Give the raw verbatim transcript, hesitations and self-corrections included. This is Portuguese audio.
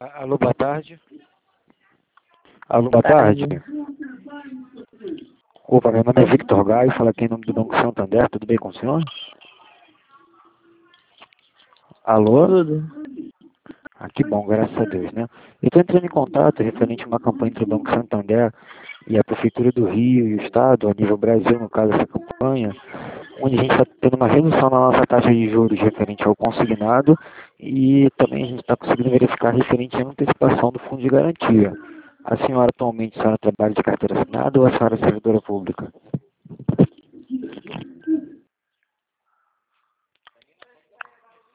A- Alô, boa tarde. Alô, boa Tarde. tarde. Opa, meu nome é Victor Gaio, falo aqui em nome do Banco Santander, tudo bem com o senhor? Alô? Tudo. Ah, que bom, graças a Deus, né? Eu estou entrando em contato referente a uma campanha entre o Banco Santander e a Prefeitura do Rio e o Estado, a nível Brasil, no caso dessa campanha, onde a gente está tendo uma redução na nossa taxa de juros referente ao consignado e também a gente está conseguindo verificar referente à antecipação do fundo de garantia. A senhora atualmente, a senhora trabalha de carteira assinada ou a senhora é servidora pública?